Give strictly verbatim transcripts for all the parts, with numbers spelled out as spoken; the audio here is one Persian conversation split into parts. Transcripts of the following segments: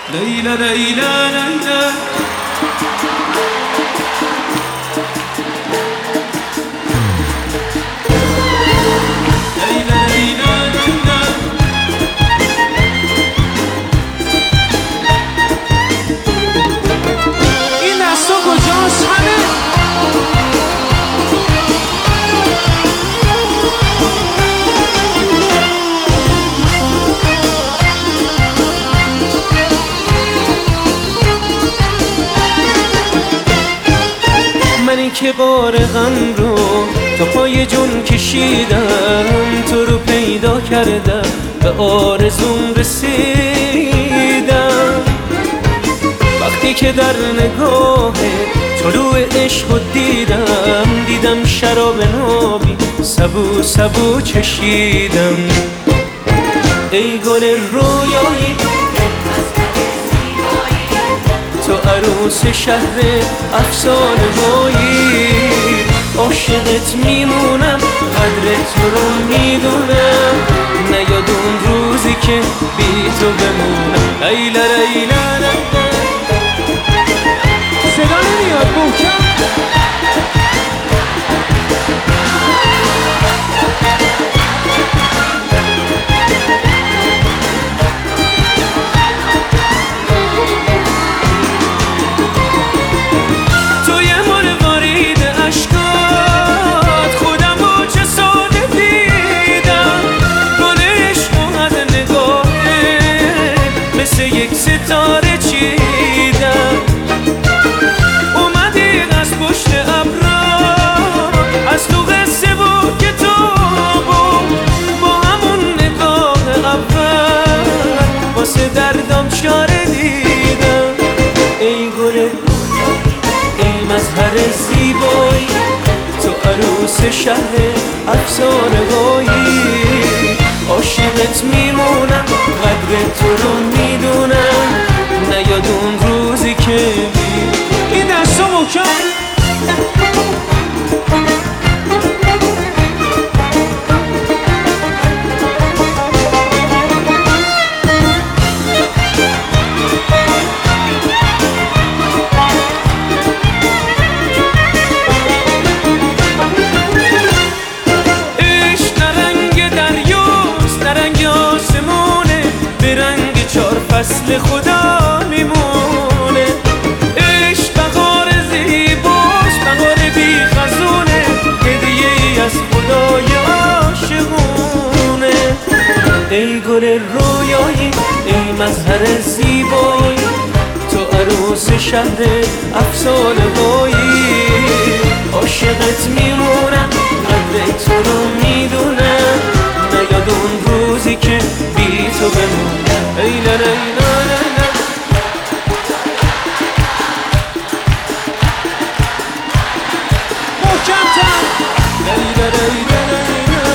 لیلا لیلا لیلا منی که بار غم رو تا پای جون کشیدم، تو رو پیدا کردم به آرزوم رسیدم. وقتی که در نگاه طلوع عشق دیدم، دیدم شراب نابی سبو سبو چشیدم. ای گل رویایی تو عروس شهر افسانه هایی، عاشقت میمونم قدر تو رو میدونم، نیاد اون روزی که بی تو بمونم. لیلا لیلا لیلا صدا نمیاد محکم. یک ستاره چیدم، اومدی از پشت ابرا، از تو قصه و کتاب و با همون نگاه اول واسه دردم چاره دیدم. ای گل ای مظهر زیبایی تو عروس شهر افسانه هایی، عاشقت میمونم قدر تو رو میدونم، نیاد اون روزی که بی این دستا محکم. فصل خدا میمونه، عشق بهار زیباست، بهار بی خزونه، هدیه ای از خدای عاشقونه. ای گل رویایی ای مظهر زیبایی تو عروس شهر افسانه هایی، عاشقت میمونم قدر تو رو میدونم، نیاد اون روزی که بی تو بمونم. لیلا لیلا لیلا محکم‌تر. لیلا لیلا لیلا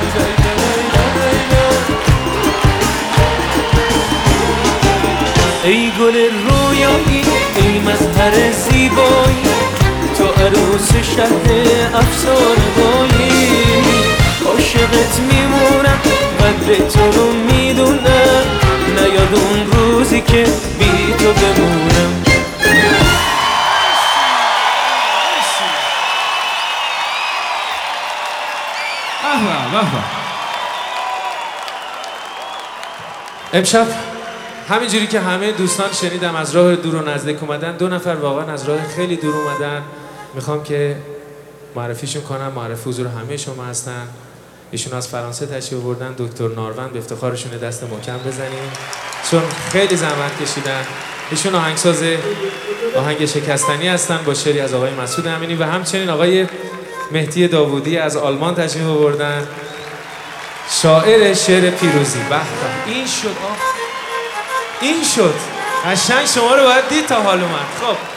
ای گل رویایی ای مظهر زیبایی تو عروس شهر افسانه هایی، عاشقت میمونم قدر تو رو میدونم، نیاد اون روزی که بی تو بمونم. امشب همینجوری که همه دوستان شنیدم از راه دور و نزدیک اومدن، دو نفر واقعا از راه خیلی دور اومدن، میخوام که معرفیشون کنم. معرفی حضور همه شما هستن. ایشون از فرانسه تشریف آوردن، دکتر ناروند، به افتخارشون دست محکم بزنیم چون خیلی زحمت کشیدن. ایشون آهنگساز آهنگ شکستنی هستن با شعری از آقای مسعود امینی و همچنین آقای مهدی داوودی از آلمان تشریف آوردن، شاعر شعر پیروزی. به این شد آه. این شد قشنگ، شما رو باید دید تا حال اومد. خب